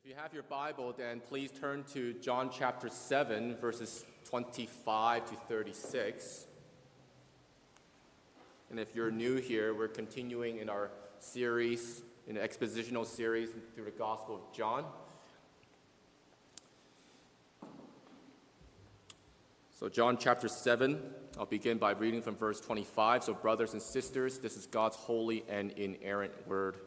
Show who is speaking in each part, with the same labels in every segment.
Speaker 1: you have your Bible, then please turn to John chapter 7, verses 25 to 36. And if you're new here, we're continuing in our series, in the expositional series through the Gospel of John. So John chapter 7, I'll begin by reading from verse 25. So brothers and sisters, this is God's holy and inerrant word.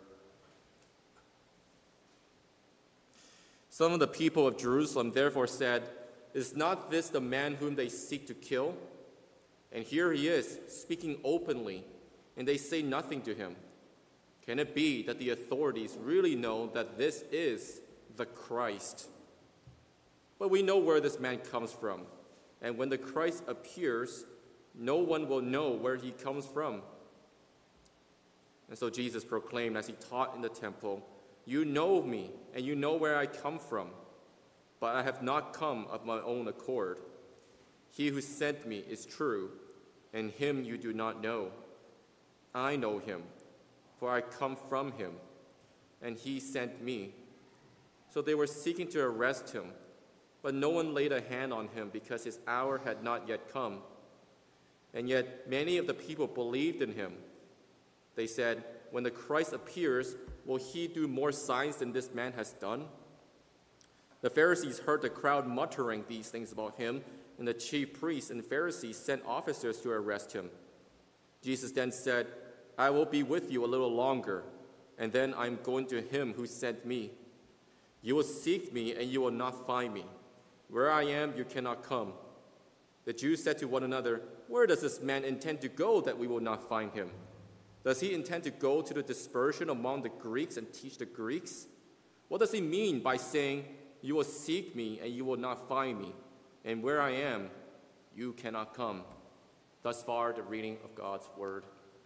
Speaker 1: Some of the people of Jerusalem therefore said, "Is not this the man whom they seek to kill? And here he is, speaking openly, and they say nothing to him. Can it be that the authorities really know that this is the Christ? But we know where this man comes from, and when the Christ appears, no one will know where he comes from." And so Jesus proclaimed as he taught in the temple, "You know me, and you know where I come from, but I have not come of my own accord. He who sent me is true, and him you do not know. I know him, for I come from him, and he sent me." So they were seeking to arrest him, but no one laid a hand on him because his hour had not yet come. And yet many of the people believed in him. They said, "When the Christ appears, will he do more signs than this man has done?" The Pharisees heard the crowd muttering these things about him, and the chief priests and Pharisees sent officers to arrest him. Jesus then said, "I will be with you a little longer, and then I am going to him who sent me. You will seek me, and you will not find me. Where I am, you cannot come." The Jews said to one another, "Where does this man intend to go that we will not find him? Does he intend to go to the dispersion among the Greeks and teach the Greeks? What does he mean by saying, 'You will seek me and you will not find me, and where I am, you cannot come'?" Thus far, the reading of God's word.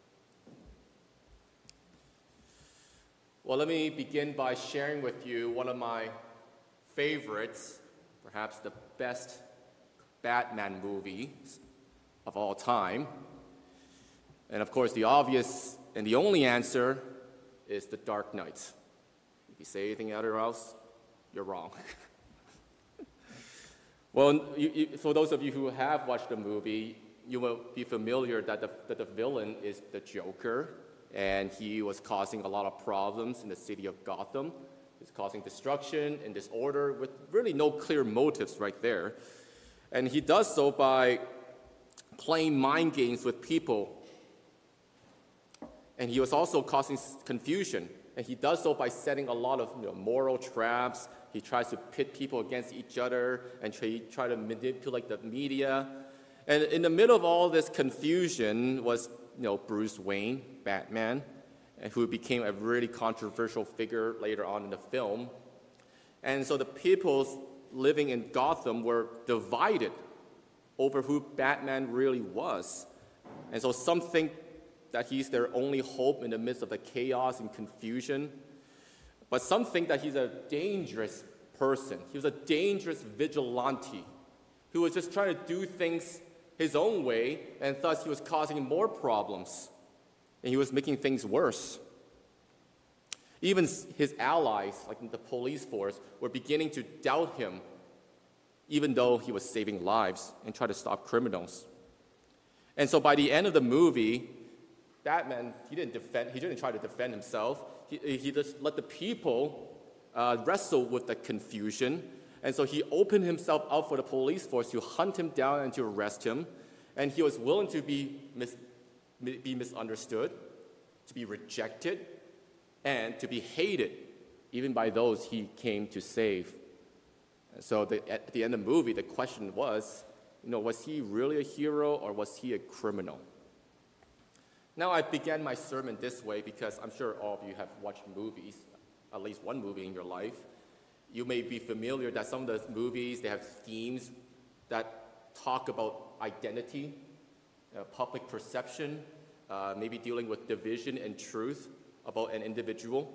Speaker 1: Well, let me begin by sharing with you one of my favorites, perhaps the best Batman movies of all time. And of course, the obvious and the only answer is The Dark Knight. If you say anything else, you're wrong. Well, for those of you who have watched the movie, you will be familiar that the villain is the Joker, and he was causing a lot of problems in the city of Gotham. He's causing destruction and disorder with really no clear motives right there. And he does so by playing mind games with people. And he was also causing confusion. And he does so by setting a lot of moral traps. He tries to pit people against each other and try to manipulate the media. And in the middle of all this confusion was Bruce Wayne, Batman, who became a really controversial figure later on in the film. And so the people living in Gotham were divided over who Batman really was. And so some think that he's their only hope in the midst of the chaos and confusion. But some think that he's a dangerous person. He was a dangerous vigilante who was just trying to do things his own way, and thus he was causing more problems, and he was making things worse. Even his allies, like the police force, were beginning to doubt him, even though he was saving lives and trying to stop criminals. And so by the end of the movie, Batman, he didn't try to defend himself. He just let the people wrestle with the confusion. And so he opened himself up for the police force to hunt him down and to arrest him. And he was willing to be misunderstood, to be rejected, and to be hated, even by those he came to save. And so at the end of the movie, the question was, was he really a hero or was he a criminal? Now, I began my sermon this way because I'm sure all of you have watched movies, at least one movie in your life. You may be familiar that some of the movies, they have themes that talk about identity, public perception, maybe dealing with division and truth about an individual.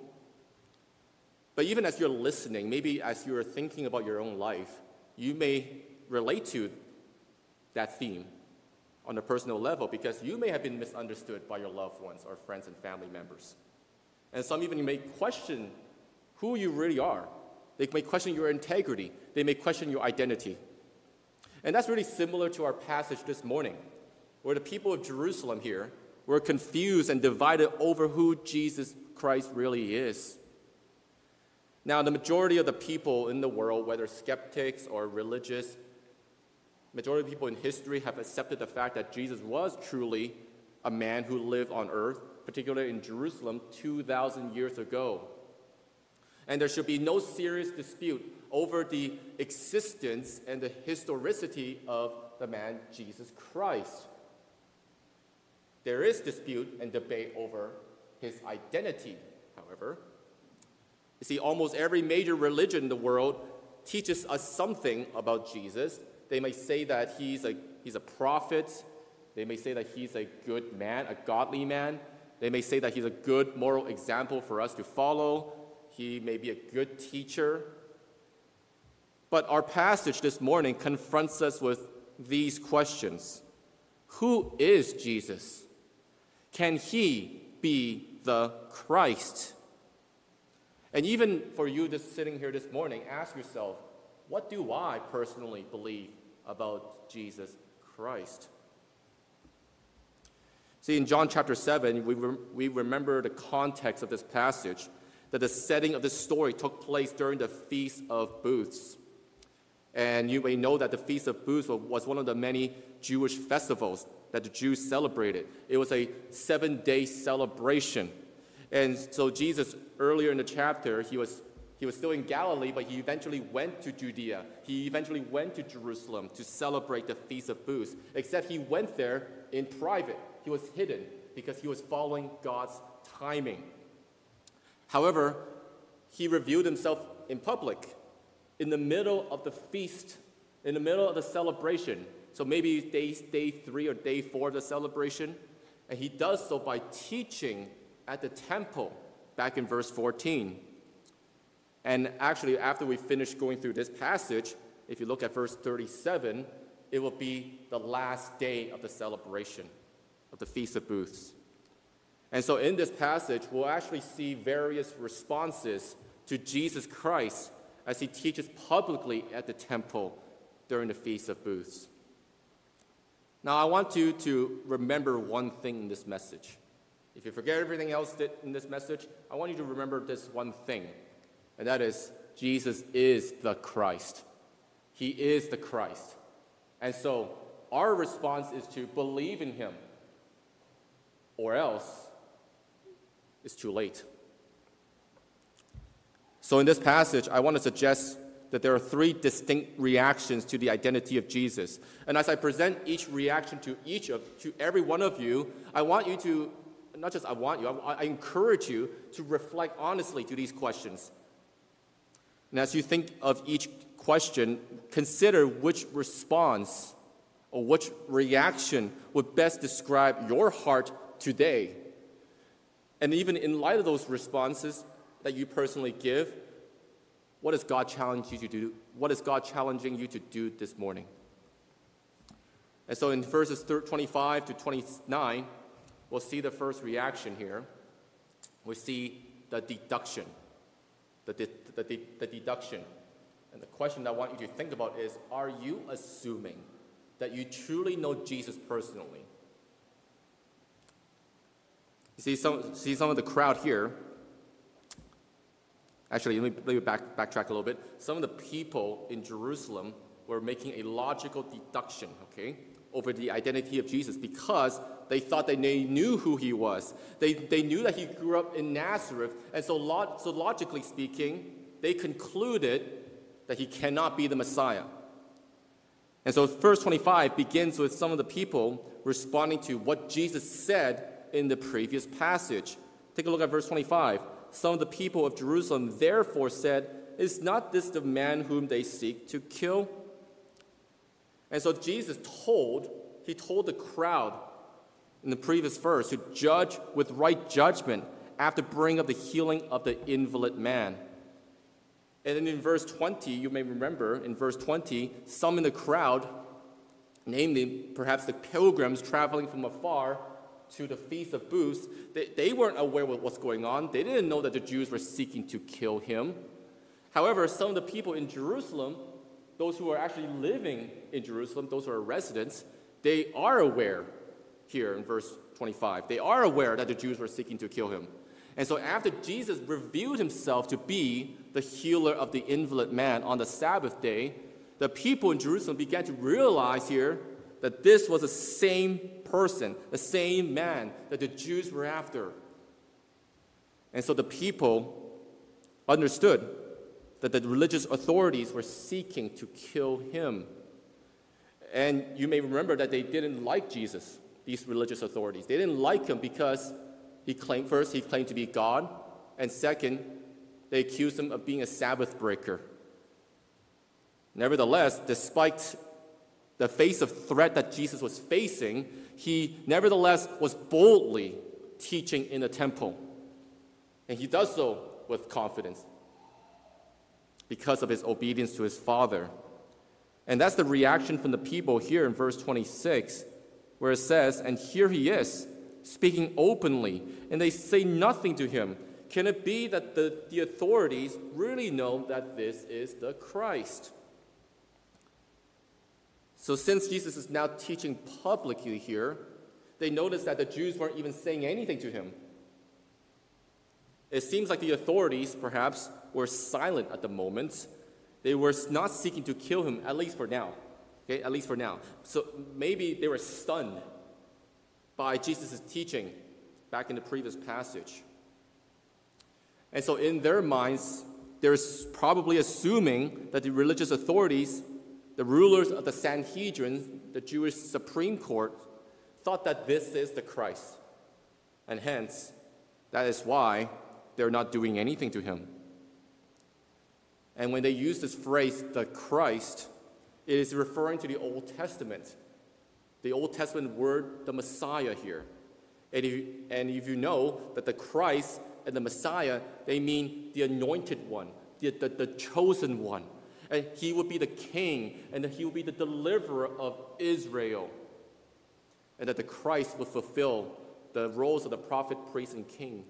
Speaker 1: But even as you're listening, maybe as you're thinking about your own life, you may relate to that theme on a personal level because you may have been misunderstood by your loved ones or friends and family members. And some even may question who you really are. They may question your integrity. They may question your identity. And that's really similar to our passage this morning, where the people of Jerusalem here were confused and divided over who Jesus Christ really is. Now, the majority of the people in the world, whether skeptics or religious, majority of people in history have accepted the fact that Jesus was truly a man who lived on earth, particularly in Jerusalem 2,000 years ago. And there should be no serious dispute over the existence and the historicity of the man Jesus Christ. There is dispute and debate over his identity, however. You see, almost every major religion in the world teaches us something about Jesus. They may say that he's a prophet. They may say that he's a good man, a godly man. They may say that he's a good moral example for us to follow. He may be a good teacher. But our passage this morning confronts us with these questions. Who is Jesus? Can he be the Christ? And even for you just sitting here this morning, ask yourself, what do I personally believe about Jesus Christ? See, in John chapter 7, we remember the context of this passage, that the setting of this story took place during the Feast of Booths. And you may know that the Feast of Booths was one of the many Jewish festivals that the Jews celebrated. It was a 7-day celebration. And so Jesus, earlier in the chapter, he was still in Galilee, but he eventually went to Judea. He eventually went to Jerusalem to celebrate the Feast of Booths, except he went there in private. He was hidden because he was following God's timing. However, he revealed himself in public, in the middle of the feast, in the middle of the celebration. So maybe day 3 or day 4 of the celebration. And he does so by teaching at the temple, back in verse 14. And actually, after we finish going through this passage, if you look at verse 37, it will be the last day of the celebration of the Feast of Booths. And so in this passage, we'll actually see various responses to Jesus Christ as he teaches publicly at the temple during the Feast of Booths. Now, I want you to remember one thing in this message. If you forget everything else in this message, I want you to remember this one thing, and that is Jesus is the Christ. He is the Christ. And so our response is to believe in him, or else it's too late. So in this passage, I want to suggest that there are 3 distinct reactions to the identity of Jesus. And as I present each reaction to every one of you, I want you to, not just I want you, I encourage you to reflect honestly to these questions. And as you think of each question, consider which response or which reaction would best describe your heart today. And even in light of those responses that you personally give, what does God challenge you to do? What is God challenging you to do this morning? And so in verses 25 to 29, we'll see the first reaction here. We see the deduction. The deduction. And the question I want you to think about is, are you assuming that you truly know Jesus personally? You see some of the crowd here. Actually, let me backtrack a little bit. Some of the people in Jerusalem were making a logical deduction, over the identity of Jesus because they thought that they knew who he was. They knew that he grew up in Nazareth, and so logically speaking, they concluded that he cannot be the Messiah. And so verse 25 begins with some of the people responding to what Jesus said in the previous passage. Take a look at verse 25. Some of the people of Jerusalem therefore said, "Is not this the man whom they seek to kill?" And so Jesus told the crowd in the previous verse to judge with right judgment after bringing up the healing of the invalid man. And then in verse 20, you may remember, in verse 20, some in the crowd, namely perhaps the pilgrims traveling from afar to the Feast of Booths, they weren't aware of what's going on. They didn't know that the Jews were seeking to kill him. However, some of the people in Jerusalem, those who are actually living in Jerusalem, those who are residents, they are aware here in verse 25. They are aware that the Jews were seeking to kill him. And so after Jesus revealed himself to be the healer of the invalid man on the Sabbath day, the people in Jerusalem began to realize here that this was the same person, the same man that the Jews were after. And so the people understood that the religious authorities were seeking to kill him. And you may remember that they didn't like Jesus, these religious authorities. They didn't like him because he claimed to be God, and second, they accused him of being a Sabbath breaker. Nevertheless, despite the face of threat that Jesus was facing, he nevertheless was boldly teaching in the temple. And he does so with confidence because of his obedience to his Father. And that's the reaction from the people here in verse 26, where it says, "And here he is, speaking openly, and they say nothing to him. Can it be that the authorities really know that this is the Christ?" So since Jesus is now teaching publicly here, they notice that the Jews weren't even saying anything to him. It seems like the authorities, perhaps, were silent at the moment. They were not seeking to kill him, at least for now. Okay, at least for now. So maybe they were stunned by Jesus' teaching back in the previous passage. And so in their minds, they're probably assuming that the religious authorities, the rulers of the Sanhedrin, the Jewish Supreme Court, thought that this is the Christ. And hence, that is why they're not doing anything to him. And when they use this phrase, the Christ, it is referring to the Old Testament. The Old Testament word, the Messiah here. And if you know that the Christ and the Messiah, they mean the anointed one, the chosen one. And he would be the king, and that he would be the deliverer of Israel. And that the Christ would fulfill the roles of the prophet, priest, and king.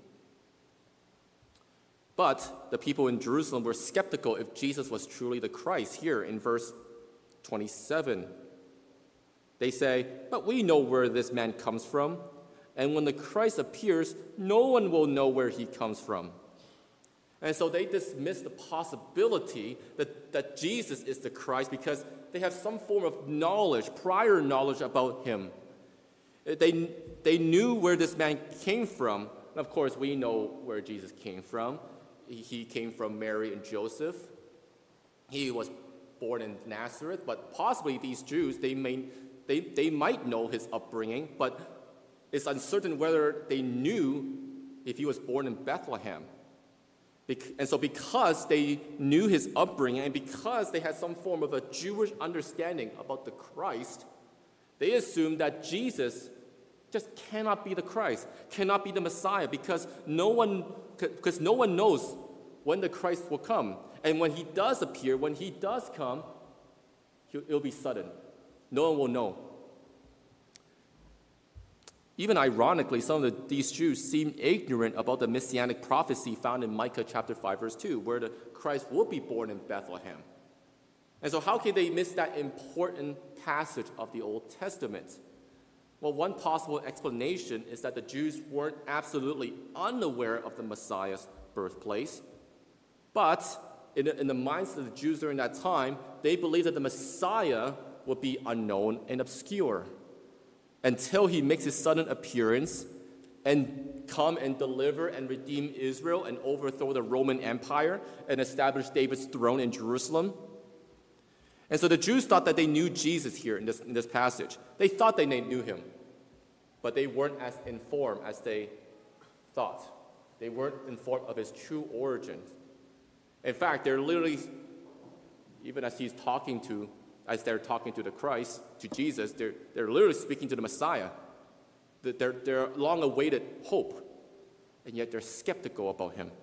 Speaker 1: But the people in Jerusalem were skeptical if Jesus was truly the Christ. Here in verse 27, they say, "But we know where this man comes from, and when the Christ appears, no one will know where he comes from." And so they dismiss the possibility that Jesus is the Christ because they have some form of knowledge, prior knowledge about him. They knew where this man came from. And of course, we know where Jesus came from. He came from Mary and Joseph. He was born in Nazareth, but possibly these Jews, they might know his upbringing, but it's uncertain whether they knew if he was born in Bethlehem. And so because they knew his upbringing and because they had some form of a Jewish understanding about the Christ, they assumed that Jesus just cannot be the Christ, cannot be the Messiah, because no one knows when the Christ will come. And when he does appear, when he does come, it'll be sudden. No one will know. Even ironically, some of these Jews seem ignorant about the messianic prophecy found in Micah chapter 5, verse 2, where the Christ will be born in Bethlehem. And so how can they miss that important passage of the Old Testament? Well, one possible explanation is that the Jews weren't absolutely unaware of the Messiah's birthplace, but in the minds of the Jews during that time, they believed that the Messiah would be unknown and obscure until he makes his sudden appearance and come and deliver and redeem Israel and overthrow the Roman Empire and establish David's throne in Jerusalem. And so the Jews thought that they knew Jesus here in this passage. They thought they knew him, but they weren't as informed as they thought. They weren't informed of his true origins. In fact, they're literally, even as they're talking to the Christ, to Jesus, they're literally speaking to the Messiah. They're long-awaited hope, and yet they're skeptical about him.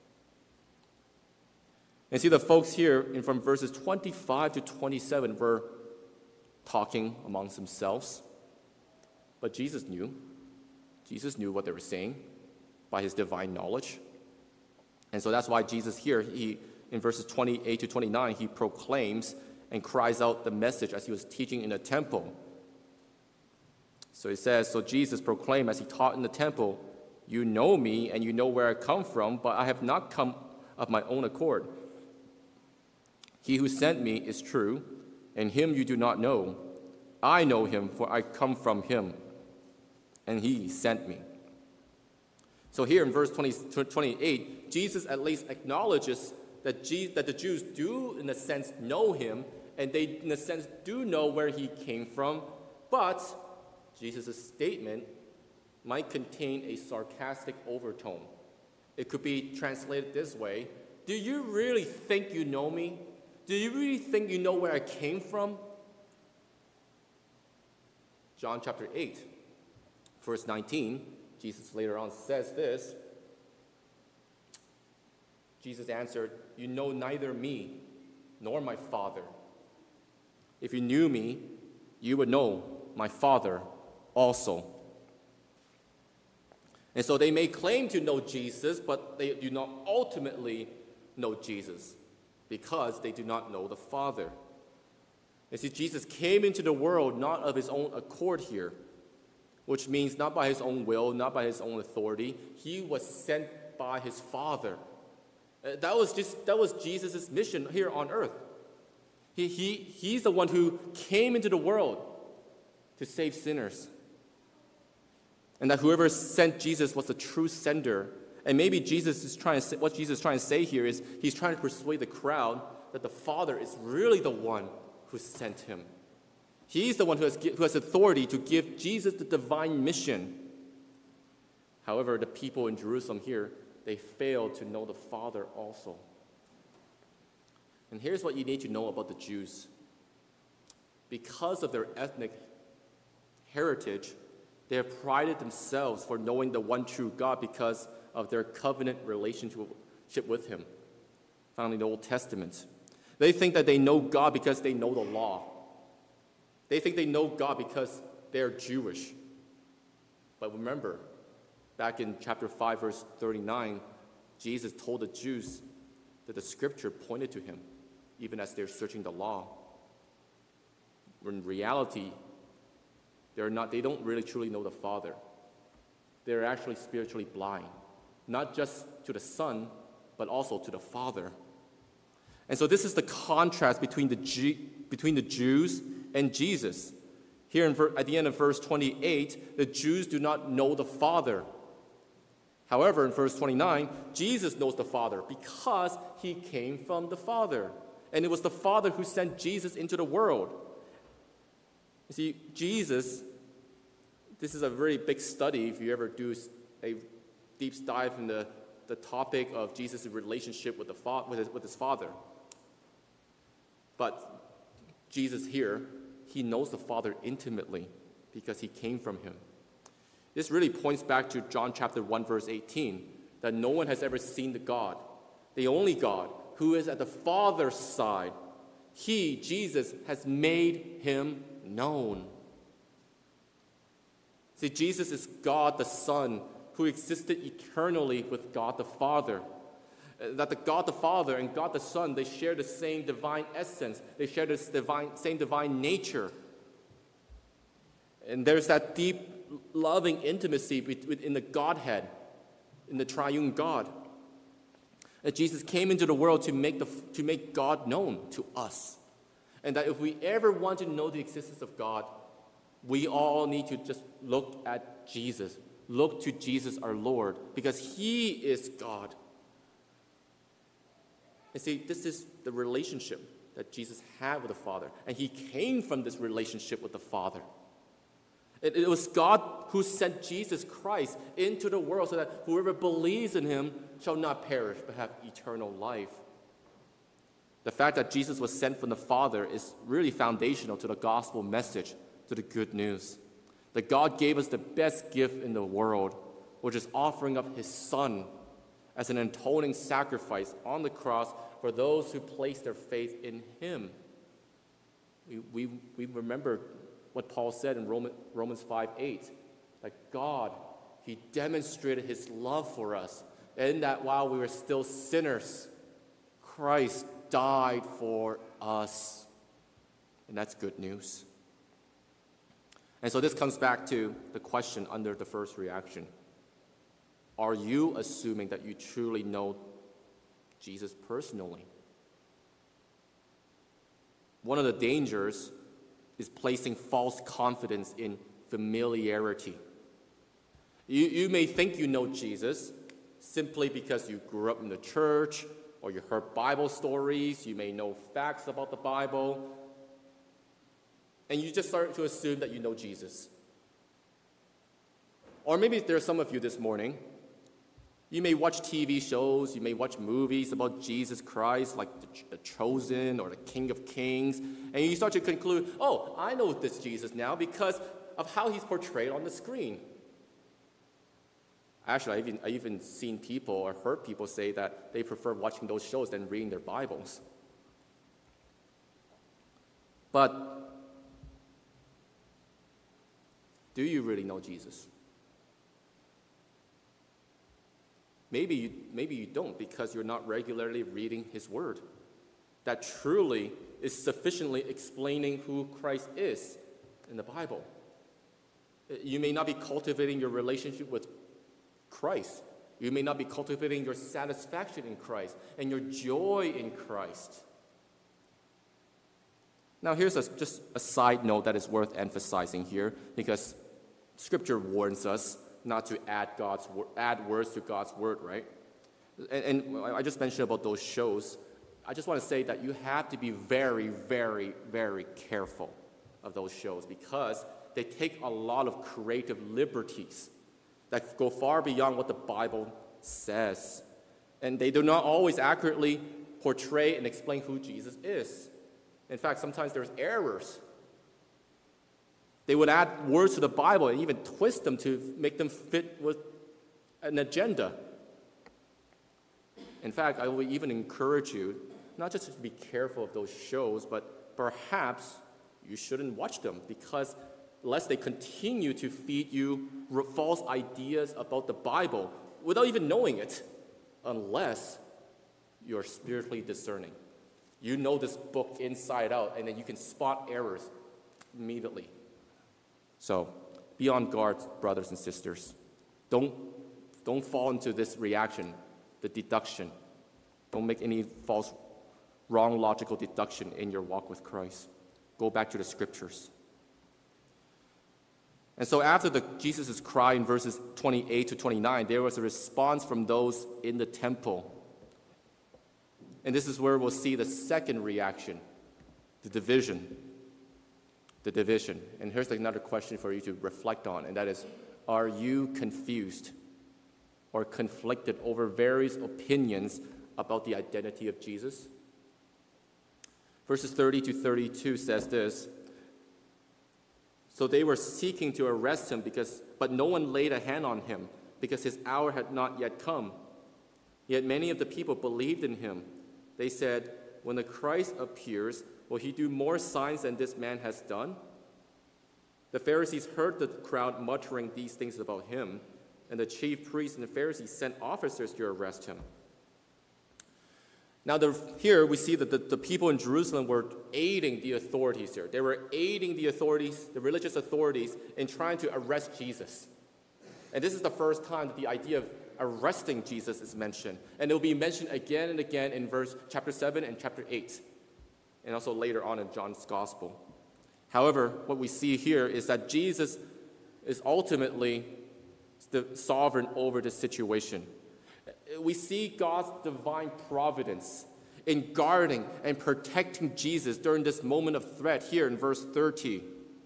Speaker 1: And see, the folks here from verses 25 to 27 were talking amongst themselves, but Jesus knew. Jesus knew what they were saying by his divine knowledge. And so that's why Jesus here, he in verses 28 to 29, he proclaims and cries out the message as he was teaching in the temple. So it says, so Jesus proclaimed as he taught in the temple, "You know me and you know where I come from, but I have not come of my own accord. He who sent me is true, and him you do not know. I know him, for I come from him, and he sent me." So here in verse 28, Jesus at least acknowledges that the Jews do, in a sense, know him, and they, in a sense, do know where he came from, but Jesus' statement might contain a sarcastic overtone. It could be translated this way: do you really think you know me? Do you really think you know where I came from? John chapter 8, verse 19, Jesus later on says this. Jesus answered, "You know neither me nor my Father. If you knew me, you would know my Father also." And so they may claim to know Jesus, but they do not ultimately know Jesus because they do not know the Father. You see, Jesus came into the world not of his own accord here, which means not by his own will, not by his own authority. He was sent by his Father. That was Jesus' mission here on earth. He's the one who came into the world to save sinners. And that whoever sent Jesus was the true sender. And maybe what Jesus is trying to say here is he's trying to persuade the crowd that the Father is really the one who sent him. He's the one who has authority to give Jesus the divine mission. However, the people in Jerusalem here, they failed to know the Father also. And here's what you need to know about the Jews. Because of their ethnic heritage, they have prided themselves for knowing the one true God because of their covenant relationship with him, found in the Old Testament. They think that they know God because they know the law. They think they know God because they're Jewish. But remember, back in chapter 5, verse 39, Jesus told the Jews that the scripture pointed to him, even as they're searching the law. In reality, they don't really truly know the Father. They're actually spiritually blind, not just to the Son, but also to the Father. And so this is the contrast between the Jews and Jesus. Here at the end of verse 28, the Jews do not know the Father. However, in verse 29, Jesus knows the Father because he came from the Father. And it was the Father who sent Jesus into the world. You see, Jesus, this is a very big study if you ever do a deep dive in the topic of Jesus' relationship with his Father. But Jesus here, he knows the Father intimately because he came from him. This really points back to John chapter 1, verse 18, that no one has ever seen the God, the only God, who is at the Father's side. He, Jesus, has made him known. See, Jesus is God the Son, who existed eternally with God the Father. That the God the Father and God the Son, they share the same divine essence. They share the same divine nature. And there's that deep, loving intimacy within the Godhead, in the triune God. That Jesus came into the world to make God known to us. And that if we ever want to know the existence of God, we all need to just look at Jesus. Look to Jesus our Lord, because he is God. And see, this is the relationship that Jesus had with the Father. And he came from this relationship with the Father. It was God who sent Jesus Christ into the world so that whoever believes in him shall not perish but have eternal life. The fact that Jesus was sent from the Father is really foundational to the gospel message, to the good news. That God gave us the best gift in the world, which is offering up his Son as an atoning sacrifice on the cross for those who place their faith in him. We remember what Paul said in Romans 5:8, that God, he demonstrated his love for us, and that while we were still sinners, Christ died for us. And that's good news. And so this comes back to the question under the first reaction. Are you assuming that you truly know Jesus personally? One of the dangers is placing false confidence in familiarity. You may think you know Jesus simply because you grew up in the church or you heard Bible stories, you may know facts about the Bible, and you just start to assume that you know Jesus. Or maybe there are some of you this morning, you may watch TV shows, you may watch movies about Jesus Christ, like The Chosen or the King of Kings, and you start to conclude, oh, I know this Jesus now because of how he's portrayed on the screen. Actually, I even seen people or heard people say that they prefer watching those shows than reading their Bibles. But do you really know Jesus? Maybe you don't because you're not regularly reading his word. That truly is sufficiently explaining who Christ is in the Bible. You may not be cultivating your relationship with Christ. You may not be cultivating your satisfaction in Christ and your joy in Christ. Now here's just a side note that is worth emphasizing here, because Scripture warns us not to add words to God's word, right? And I just mentioned about those shows. I just want to say that you have to be very, very, very careful of those shows because they take a lot of creative liberties that go far beyond what the Bible says. And they do not always accurately portray and explain who Jesus is. In fact, sometimes there's errors. They would add words to the Bible and even twist them to make them fit with an agenda. In fact, I will even encourage you not just to be careful of those shows, but perhaps you shouldn't watch them because lest they continue to feed you false ideas about the Bible without even knowing it, unless you're spiritually discerning. You know this book inside out, and then you can spot errors immediately. So, be on guard, brothers and sisters. Don't fall into this reaction, the deduction. Don't make any false, wrong logical deduction in your walk with Christ. Go back to the Scriptures. And so after Jesus' cry in verses 28 to 29, there was a response from those in the temple. And this is where we'll see the second reaction, the division. The division. And here's another question for you to reflect on, and that is, are you confused or conflicted over various opinions about the identity of Jesus? Verses 30 to 32 says this, so they were seeking to arrest him, but no one laid a hand on him because his hour had not yet come. Yet many of the people believed in him. They said, when the Christ appears, will he do more signs than this man has done? The Pharisees heard the crowd muttering these things about him, and the chief priests and the Pharisees sent officers to arrest him. Now here we see that the people in Jerusalem were aiding the authorities here. They were aiding the authorities, the religious authorities, in trying to arrest Jesus. And this is the first time that the idea of arresting Jesus is mentioned. And it will be mentioned again and again in chapter 7 and chapter 8, and also later on in John's Gospel. However, what we see here is that Jesus is ultimately the sovereign over the situation. We see God's divine providence in guarding and protecting Jesus during this moment of threat here in verse 30.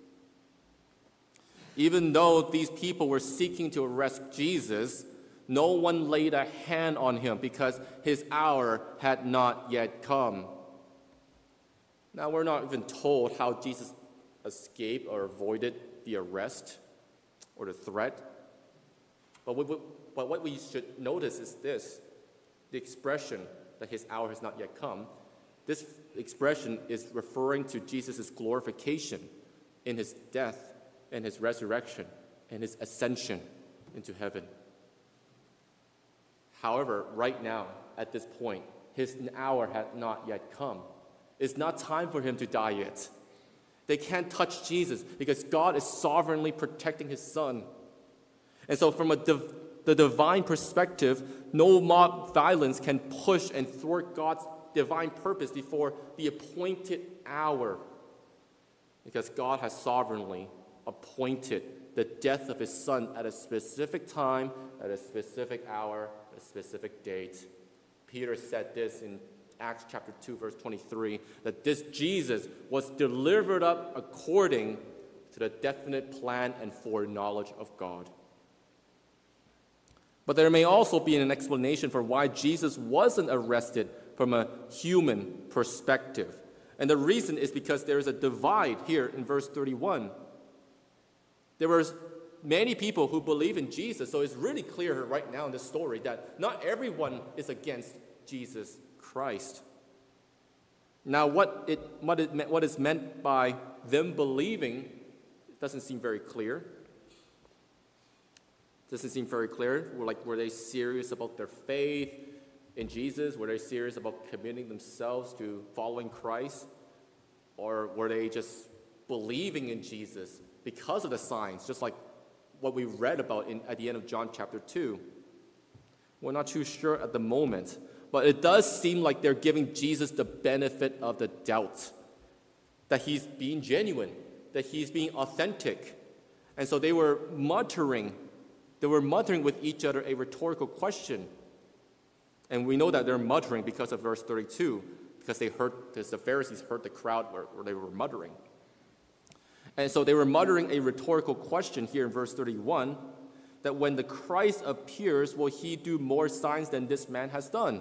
Speaker 1: Even though these people were seeking to arrest Jesus, no one laid a hand on him because his hour had not yet come. Now, we're not even told how Jesus escaped or avoided the arrest or the threat. But what we should notice is this, the expression that his hour has not yet come. This expression is referring to Jesus' glorification in his death and his resurrection and his ascension into heaven. However, right now, at this point, his hour had not yet come. It's not time for him to die yet. They can't touch Jesus because God is sovereignly protecting his son. And so from the divine perspective, no mob violence can push and thwart God's divine purpose before the appointed hour, because God has sovereignly appointed the death of his son at a specific time, at a specific hour, at a specific date. Peter said this in Acts chapter 2, verse 23, that this Jesus was delivered up according to the definite plan and foreknowledge of God. But there may also be an explanation for why Jesus wasn't arrested from a human perspective. And the reason is because there is a divide here in verse 31. There were many people who believe in Jesus, so it's really clear right now in this story that not everyone is against Jesus Christ. Now, what is meant by them believing doesn't seem very clear. Doesn't seem very clear. Were they serious about their faith in Jesus? Were they serious about committing themselves to following Christ? Or were they just believing in Jesus because of the signs, just like what we read about at the end of John chapter 2? We're not too sure at the moment, but it does seem like they're giving Jesus the benefit of the doubt, that he's being genuine, that he's being authentic. And so they were muttering with each other a rhetorical question. And we know that they're muttering because of verse 32, because the Pharisees heard the crowd where they were muttering. And so they were muttering a rhetorical question here in verse 31, that when the Christ appears, will he do more signs than this man has done?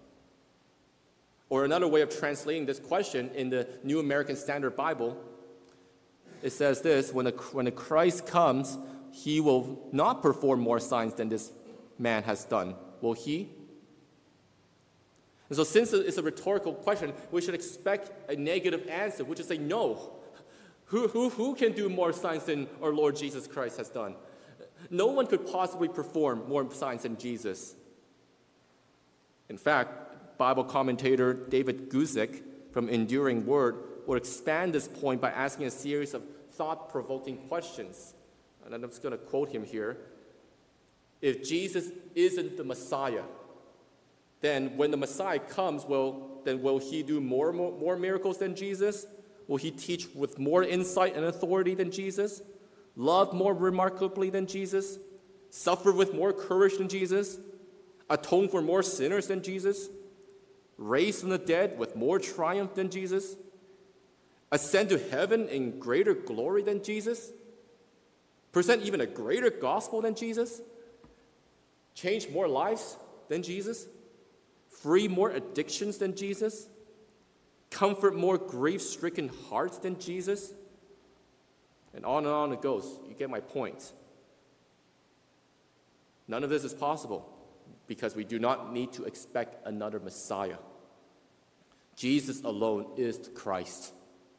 Speaker 1: Or another way of translating this question in the New American Standard Bible, it says this: when the Christ comes, he will not perform more signs than this man has done. Will he? And so since it's a rhetorical question, we should expect a negative answer, which is say no. Who can do more signs than our Lord Jesus Christ has done? No one could possibly perform more signs than Jesus. In fact, Bible commentator David Guzik from Enduring Word will expand this point by asking a series of thought-provoking questions. And I'm just going to quote him here. If Jesus isn't the Messiah, then when the Messiah comes, will he do more miracles than Jesus? Will he teach with more insight and authority than Jesus? Love more remarkably than Jesus? Suffer with more courage than Jesus? Atone for more sinners than Jesus? Raise from the dead with more triumph than Jesus? Ascend to heaven in greater glory than Jesus? Present even a greater gospel than Jesus? Change more lives than Jesus? Free more addictions than Jesus? Comfort more grief-stricken hearts than Jesus? And on it goes. You get my point. None of this is possible because we do not need to expect another Messiah. Jesus alone is the Christ.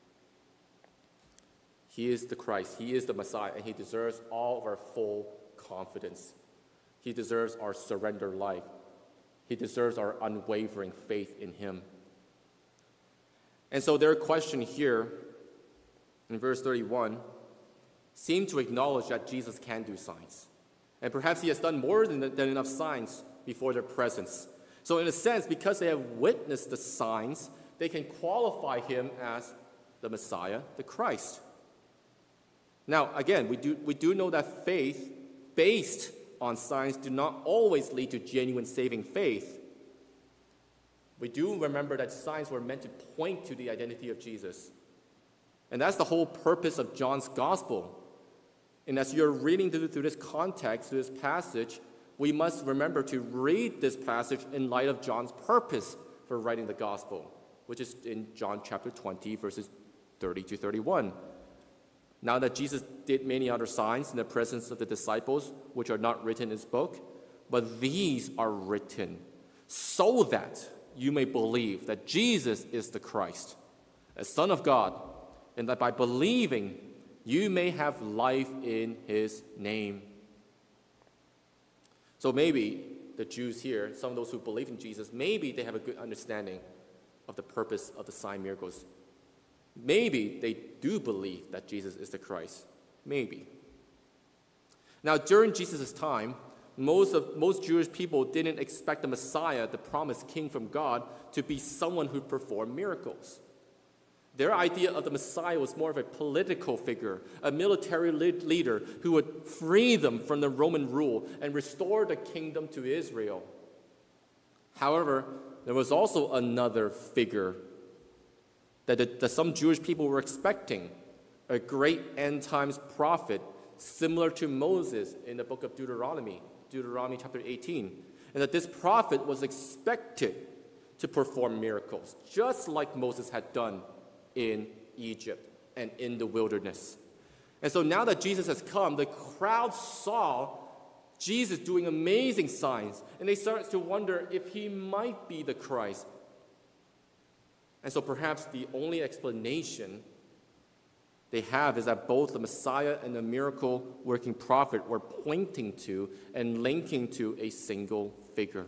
Speaker 1: He is the Christ. He is the Messiah, and he deserves all of our full confidence. He deserves our surrendered life. He deserves our unwavering faith in him. And so their question here in verse 31 seemed to acknowledge that Jesus can do signs. And perhaps he has done more than enough signs before their presence. So in a sense, because they have witnessed the signs, they can qualify him as the Messiah, the Christ. Now, again, we do know that faith based on signs do not always lead to genuine saving faith. We do remember that signs were meant to point to the identity of Jesus. And that's the whole purpose of John's gospel. And as you're reading through this context, through this passage, we must remember to read this passage in light of John's purpose for writing the gospel, which is in John chapter 20, verses 30 to 31. Now that Jesus did many other signs in the presence of the disciples, which are not written in this book, but these are written so that you may believe that Jesus is the Christ, a Son of God, and that by believing you may have life in his name. So maybe the Jews here, some of those who believe in Jesus, maybe they have a good understanding of the purpose of the sign miracles. Maybe they do believe that Jesus is the Christ. Maybe. Now, during Jesus' time, most Jewish people didn't expect the Messiah, the promised king from God, to be someone who performed miracles. Their idea of the Messiah was more of a political figure, a military leader who would free them from the Roman rule and restore the kingdom to Israel. However, there was also another figure that some Jewish people were expecting, a great end times prophet similar to Moses in the book of Deuteronomy chapter 18, and that this prophet was expected to perform miracles, just like Moses had done in Egypt and in the wilderness. And so now that Jesus has come, the crowd saw Jesus doing amazing signs, and they started to wonder if he might be the Christ. And so perhaps the only explanation they have is that both the Messiah and the miracle-working prophet were pointing to and linking to a single figure.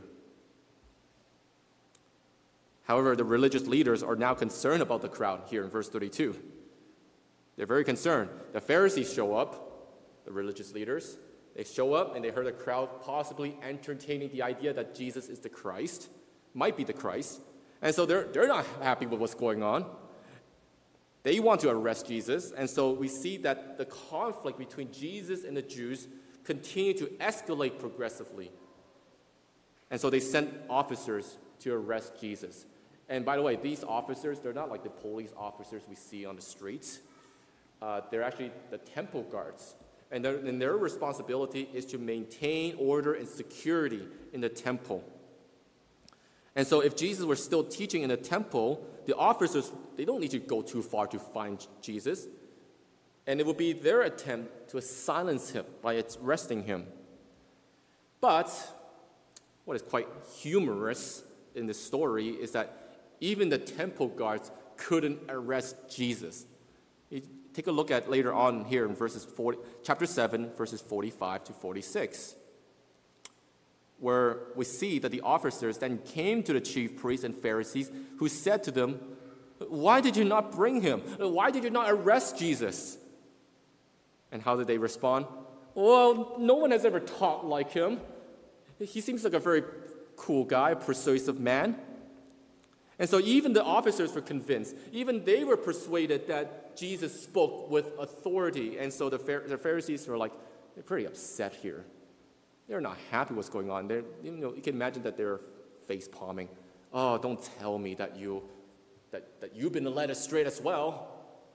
Speaker 1: However, the religious leaders are now concerned about the crowd here in verse 32. They're very concerned. The Pharisees show up, the religious leaders. They show up and they heard the crowd possibly entertaining the idea that Jesus is the Christ, might be the Christ. And so they're not happy with what's going on. They want to arrest Jesus, and so we see that the conflict between Jesus and the Jews continue to escalate progressively. And so they sent officers to arrest Jesus. And by the way, these officers, they're not like the police officers we see on the streets. They're actually the temple guards. And their responsibility is to maintain order and security in the temple. And so if Jesus were still teaching in the temple, the officers, they don't need to go too far to find Jesus. And it would be their attempt to silence him by arresting him. But what is quite humorous in this story is that even the temple guards couldn't arrest Jesus. You take a look at later on here in chapter 7, verses 45 to 46. Where we see that the officers then came to the chief priests and Pharisees who said to them, "Why did you not bring him? Why did you not arrest Jesus?" And how did they respond? "Well, no one has ever taught like him. He seems like a very cool guy, a persuasive man." And so even the officers were convinced. Even they were persuaded that Jesus spoke with authority. And so the Pharisees were like, they're pretty upset here. They're not happy what's going on. You can imagine that they're face palming. "Oh, don't tell me that you've been led astray as well."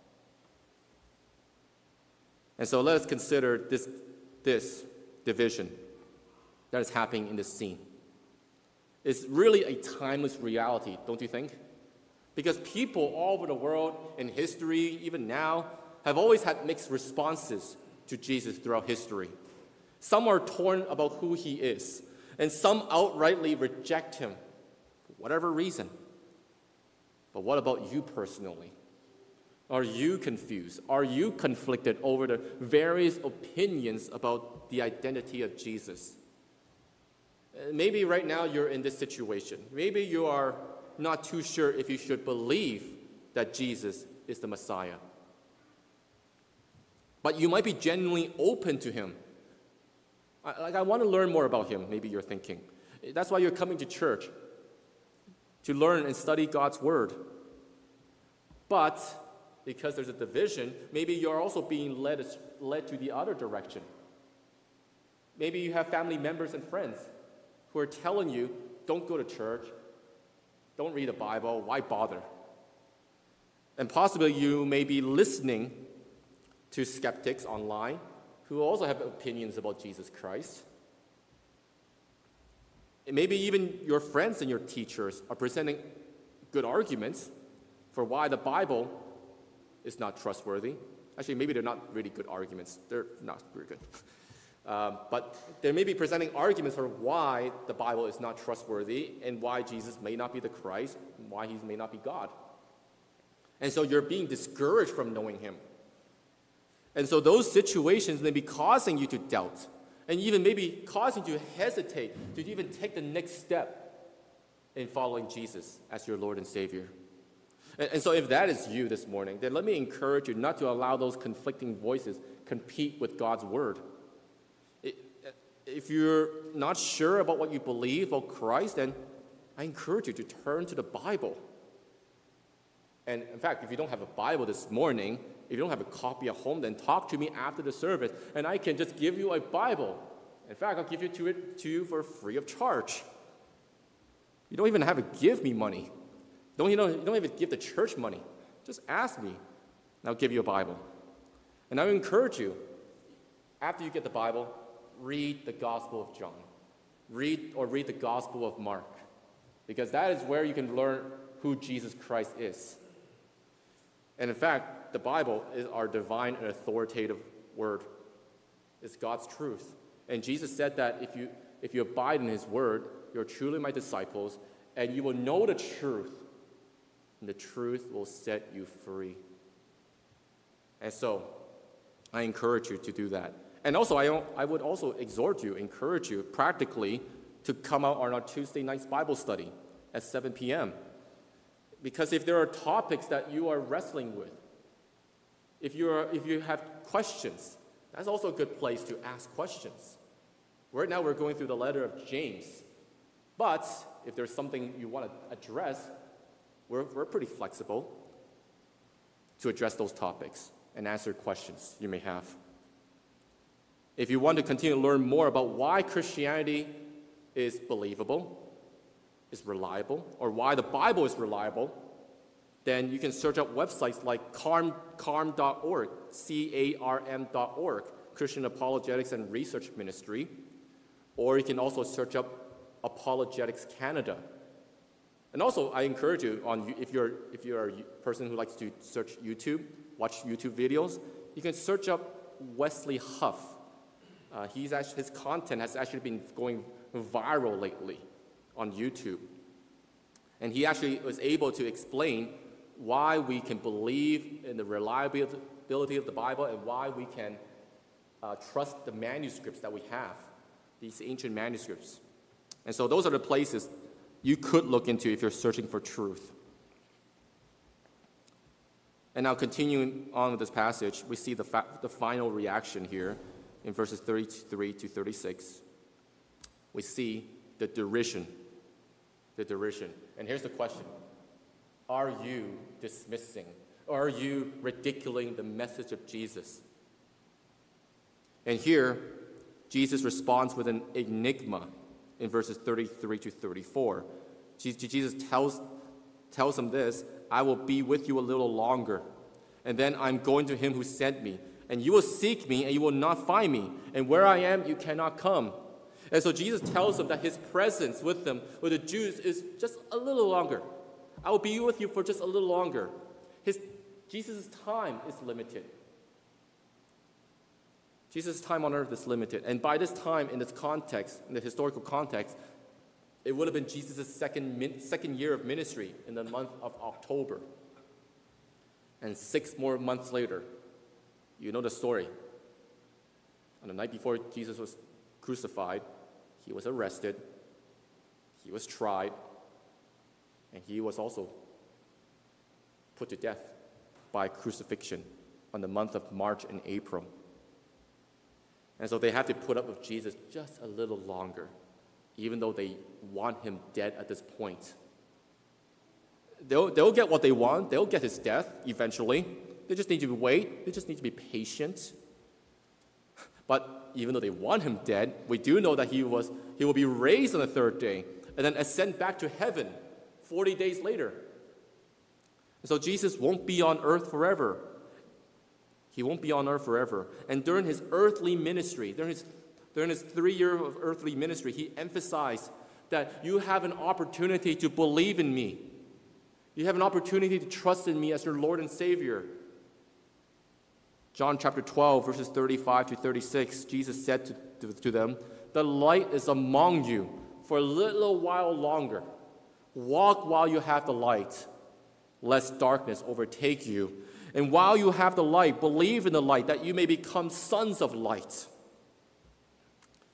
Speaker 1: And so let us consider this division that is happening in this scene. It's really a timeless reality, don't you think? Because people all over the world, in history, even now, have always had mixed responses to Jesus throughout history. Some are torn about who he is, and some outrightly reject him for whatever reason. But what about you personally? Are you confused? Are you conflicted over the various opinions about the identity of Jesus? Maybe right now you're in this situation. Maybe you are not too sure if you should believe that Jesus is the Messiah. But you might be genuinely open to him. I want to learn more about him, maybe you're thinking. That's why you're coming to church, to learn and study God's word. But because there's a division, maybe you're also being led to the other direction. Maybe you have family members and friends who are telling you, don't go to church, don't read the Bible, why bother? And possibly you may be listening to skeptics online who also have opinions about Jesus Christ. And maybe even your friends and your teachers are presenting good arguments for why the Bible is not trustworthy. Actually, maybe they're not really good arguments. They're not very good. But they may be presenting arguments for why the Bible is not trustworthy and why Jesus may not be the Christ, and why he may not be God. And so you're being discouraged from knowing him. And so those situations may be causing you to doubt and even maybe causing you to hesitate to even take the next step in following Jesus as your Lord and Savior. And so if that is you this morning, then let me encourage you not to allow those conflicting voices compete with God's word. If you're not sure about what you believe about Christ, then I encourage you to turn to the Bible. And in fact, if you don't have a Bible this morning, if you don't have a copy at home, then talk to me after the service, and I can just give you a Bible. In fact, I'll give it to you for free of charge. You don't even have to give me money. You don't even give the church money. Just ask me, and I'll give you a Bible. And I would encourage you, after you get the Bible, read the Gospel of John. Read the Gospel of Mark. Because that is where you can learn who Jesus Christ is. And in fact, the Bible is our divine and authoritative word. It's God's truth. And Jesus said that if you abide in his word, you're truly my disciples, and you will know the truth, and the truth will set you free. And so, I encourage you to do that. And also, I would also encourage you practically to come out on our Tuesday night's Bible study at 7 p.m. Because if there are topics that you are wrestling with, if you have questions, that's also a good place to ask questions. Right now, we're going through the letter of James. But if there's something you want to address, we're pretty flexible to address those topics and answer questions you may have. If you want to continue to learn more about why Christianity is believable, is reliable, or why the Bible is reliable, then you can search up websites like carm.org, CARM.org, Christian Apologetics and Research Ministry, or you can also search up Apologetics Canada. And also, I encourage you, if you're a person who likes to search YouTube, watch YouTube videos, you can search up Wesley Huff. His content has actually been going viral lately on YouTube. And he actually was able to explain why we can believe in the reliability of the Bible and why we can trust the manuscripts that we have, these ancient manuscripts. And so those are the places you could look into if you're searching for truth. And now continuing on with this passage, we see the final reaction here in verses 33 to 36. We see the derision. The derision. And here's the question. Are you dismissing, or are you ridiculing the message of Jesus? And here, Jesus responds with an enigma in verses 33 to 34. Jesus tells him this, I will be with you a little longer, and then I'm going to him who sent me. And you will seek me, and you will not find me. And where I am, you cannot come. And so Jesus tells them that his presence with them, with the Jews, is just a little longer. I will be with you for just a little longer. Jesus' time is limited. Jesus' time on earth is limited. And by this time, in this context, in the historical context, it would have been Jesus' second year of ministry in the month of October. And 6 more months later, you know the story. On the night before Jesus was crucified, he was arrested, he was tried, and he was also put to death by crucifixion on the month of March and April. And so they have to put up with Jesus just a little longer, even though they want him dead at this point. They'll get what they want. They'll get his death eventually. They just need to wait. They just need to be patient. But even though they want him dead, we do know that he will be raised on the 3rd day and then ascend back to heaven 40 days later. And so Jesus won't be on earth forever. He won't be on earth forever. And during his earthly ministry, during his 3 years of earthly ministry, he emphasized that you have an opportunity to believe in me. You have an opportunity to trust in me as your Lord and Savior. John chapter 12, verses 35 to 36, Jesus said to them, the light is among you for a little while longer. Walk while you have the light, lest darkness overtake you. And while you have the light, believe in the light, that you may become sons of light.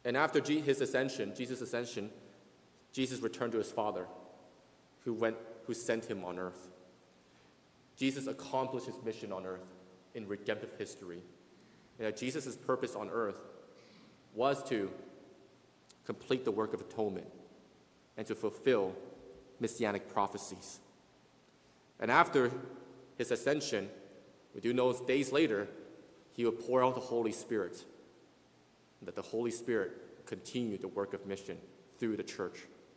Speaker 1: And after Jesus' ascension, Jesus returned to his Father, who sent him on earth. Jesus accomplished his mission on earth in redemptive history. And Jesus' purpose on earth was to complete the work of atonement and to fulfill messianic prophecies. And after his ascension, we do know days later, he would pour out the Holy Spirit, and that the Holy Spirit continued the work of mission through the church.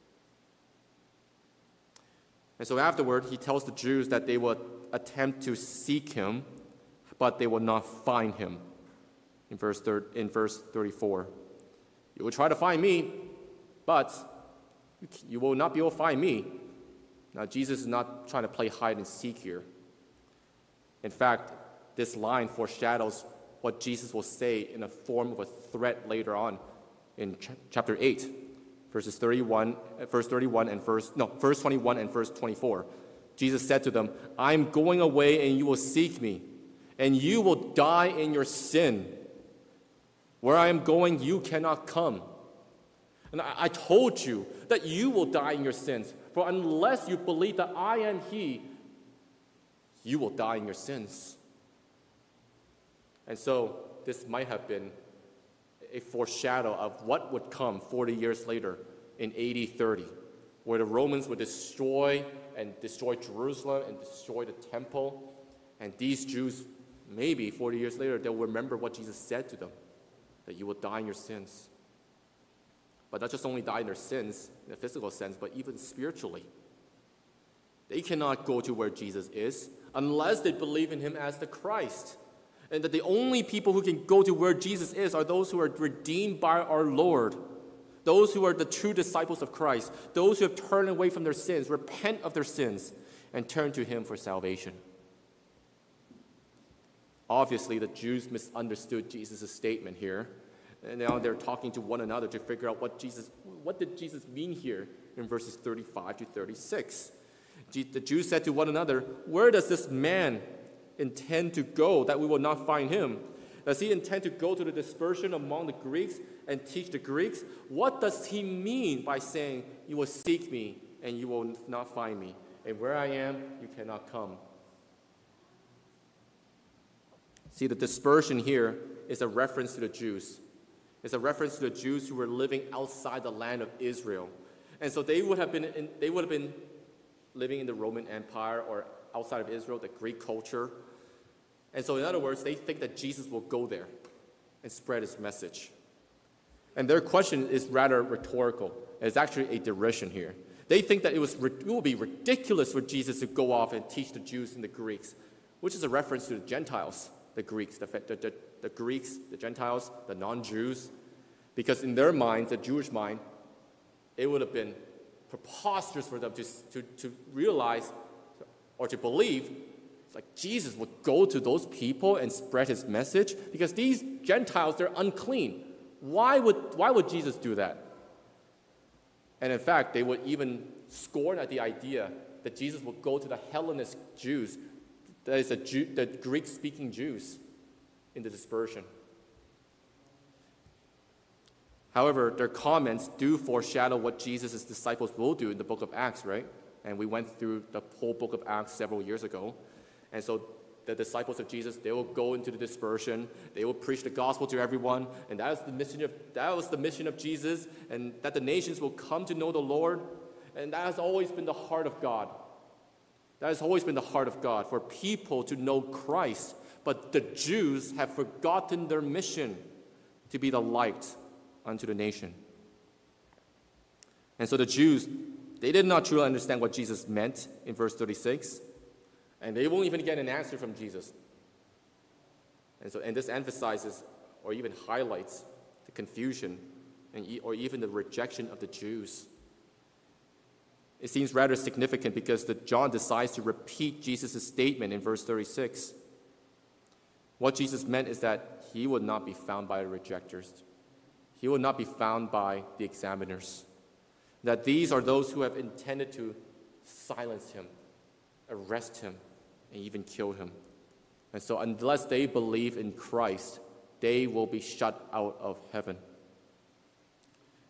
Speaker 1: And so afterward, he tells the Jews that they would attempt to seek him, but they will not find him. In verse 34, you will try to find me, but you will not be able to find me. Now, Jesus is not trying to play hide and seek here. In fact, this line foreshadows what Jesus will say in the form of a threat later on in chapter 8, verse 21 and verse 24. Jesus said to them, "I'm going away and you will seek me, and you will die in your sin. Where I am going, you cannot come. And I told you that you will die in your sins. For unless you believe that I am He, you will die in your sins." And so this might have been a foreshadow of what would come 40 years later in AD 30, where the Romans would destroy Jerusalem and destroy the temple. And these Jews, maybe 40 years later, they'll remember what Jesus said to them, that you will die in your sins. But not just only die in their sins in a physical sense, but even spiritually. They cannot go to where Jesus is unless they believe in him as the Christ. And that the only people who can go to where Jesus is are those who are redeemed by our Lord, those who are the true disciples of Christ, those who have turned away from their sins, repent of their sins, and turn to him for salvation. Obviously, the Jews misunderstood Jesus' statement here. And now they're talking to one another to figure out what did Jesus mean here in verses 35 to 36. The Jews said to one another, "Where does this man intend to go that we will not find him? Does he intend to go to the dispersion among the Greeks and teach the Greeks? What does he mean by saying, 'You will seek me and you will not find me, and where I am, you cannot come'?" See, the dispersion here is a reference to the Jews. It's a reference to the Jews who were living outside the land of Israel. And so they would have been living in the Roman Empire or outside of Israel, the Greek culture. And so in other words, they think that Jesus will go there and spread his message. And their question is rather rhetorical. It's actually a derision here. They think that it will be ridiculous for Jesus to go off and teach the Jews and the Greeks, which is a reference to the Gentiles, the Greeks, the Greeks, the Gentiles, the non-Jews, because in their minds, the Jewish mind, it would have been preposterous for them to realize or to believe like Jesus would go to those people and spread his message, because these Gentiles, they're unclean. Why would Jesus do that? And in fact, they would even scorn at the idea that Jesus would go to the Hellenist Jews, that is the Greek-speaking Jews, in the dispersion. However, their comments do foreshadow what Jesus' disciples will do in the book of Acts, right? And we went through the whole book of Acts several years ago. And so the disciples of Jesus, they will go into the dispersion. They will preach the gospel to everyone. And that was the mission of Jesus, and that the nations will come to know the Lord. And that has always been the heart of God. That has always been the heart of God, for people to know Christ. But the Jews have forgotten their mission to be the light unto the nation. And so the Jews, they did not truly understand what Jesus meant in verse 36. And they won't even get an answer from Jesus. And this emphasizes or even highlights the confusion or even the rejection of the Jews. It seems rather significant because John decides to repeat Jesus' statement in verse 36. What Jesus meant is that he would not be found by the rejectors. He would not be found by the examiners. That these are those who have intended to silence him, arrest him, and even kill him. And so unless they believe in Christ, they will be shut out of heaven.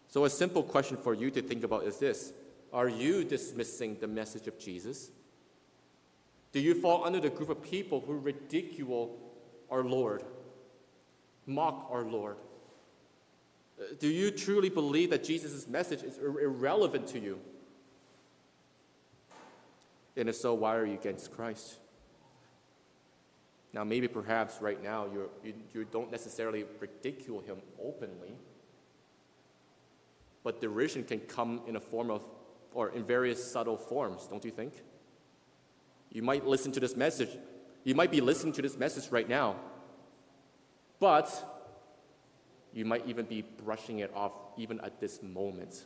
Speaker 1: So a simple question for you to think about is this: are you dismissing the message of Jesus? Do you fall under the group of people who ridicule our Lord, mock our Lord? Do you truly believe that Jesus' message is irrelevant to you? And if so, why are you against Christ? Now, maybe perhaps right now you don't necessarily ridicule him openly, but derision can come in a form of, or in various subtle forms, don't you think? You might listen to this message. You might be listening to this message right now, but you might even be brushing it off even at this moment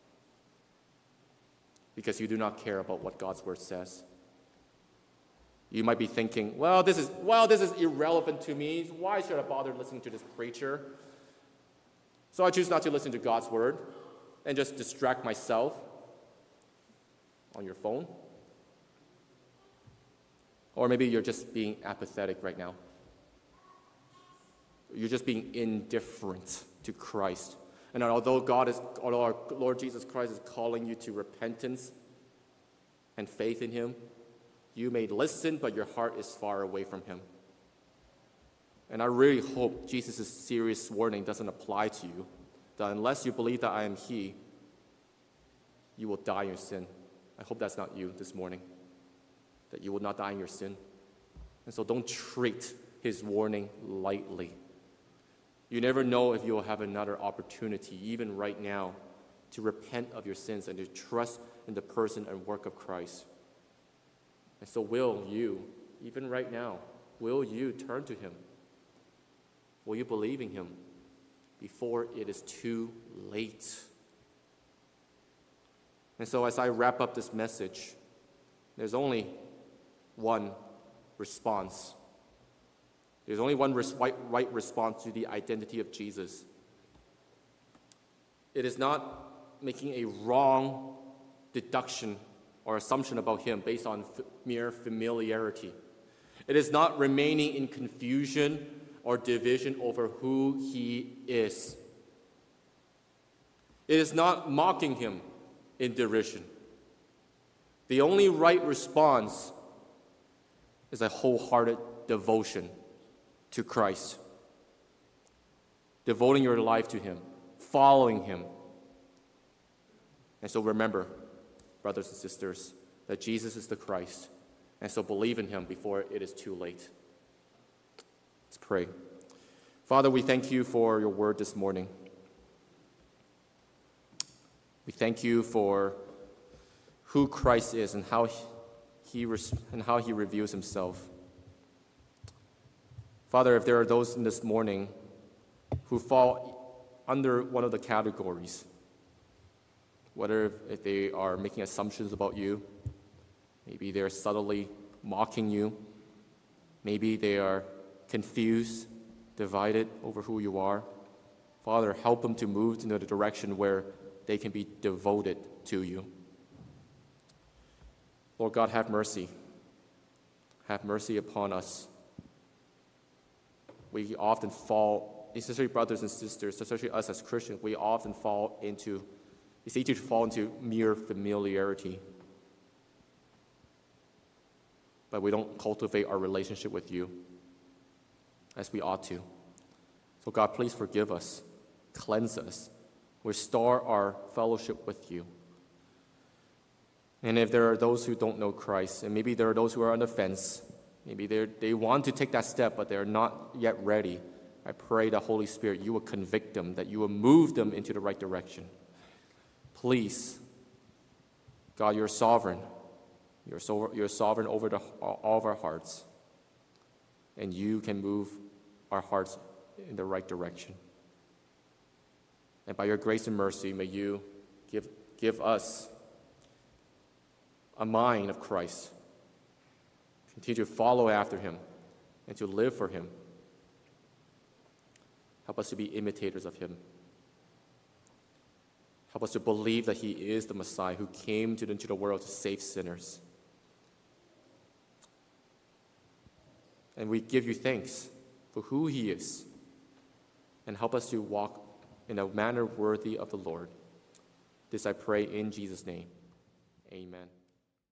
Speaker 1: because you do not care about what God's word says. You might be thinking, well, this is irrelevant to me. Why should I bother listening to this preacher? So I choose not to listen to God's word and just distract myself on your phone. Or maybe you're just being apathetic right now. You're just being indifferent to Christ. And although our Lord Jesus Christ is calling you to repentance and faith in him, you may listen, but your heart is far away from him. And I really hope Jesus' serious warning doesn't apply to you, that unless you believe that I am he, you will die in your sin. I hope that's not you this morning, that you will not die in your sin. And so don't treat his warning lightly. You never know if you will have another opportunity, even right now, to repent of your sins and to trust in the person and work of Christ. And so will you, even right now, will you turn to him? Will you believe in him before it is too late? And so as I wrap up this message, there's only one response. There's only one right response to the identity of Jesus. It is not making a wrong deduction or assumption about him based on mere familiarity. It is not remaining in confusion or division over who he is. It is not mocking him in derision. The only right response is a wholehearted devotion to Christ. Devoting your life to him, following him. And so remember, brothers and sisters, that Jesus is the Christ, and so believe in him before it is too late. Let's pray. Father, we thank you for your word this morning. We thank you for who Christ is and how he reveals himself. Father, if there are those in this morning who fall under one of the categories, whether if they are making assumptions about you, maybe they're subtly mocking you, maybe they are confused, divided over who you are, Father, help them to move into the direction where they can be devoted to you. Lord God, have mercy. Have mercy upon us. We often fall, especially brothers and sisters, especially us as Christians, we often fall into, it's easy to fall into mere familiarity. But we don't cultivate our relationship with you as we ought to. So God, please forgive us, cleanse us, restore our fellowship with you. And if there are those who don't know Christ, and maybe there are those who are on the fence, maybe they want to take that step, but they're not yet ready, I pray that Holy Spirit, you will convict them, that you will move them into the right direction. Please, God, you're sovereign. You're sovereign over all of our hearts. And you can move our hearts in the right direction. And by your grace and mercy, may you give us a mind of Christ. Continue to follow after him and to live for him. Help us to be imitators of him. Help us to believe that he is the Messiah who came into the world to save sinners. And we give you thanks for who he is. And help us to walk in a manner worthy of the Lord. This I pray in Jesus' name. Amen.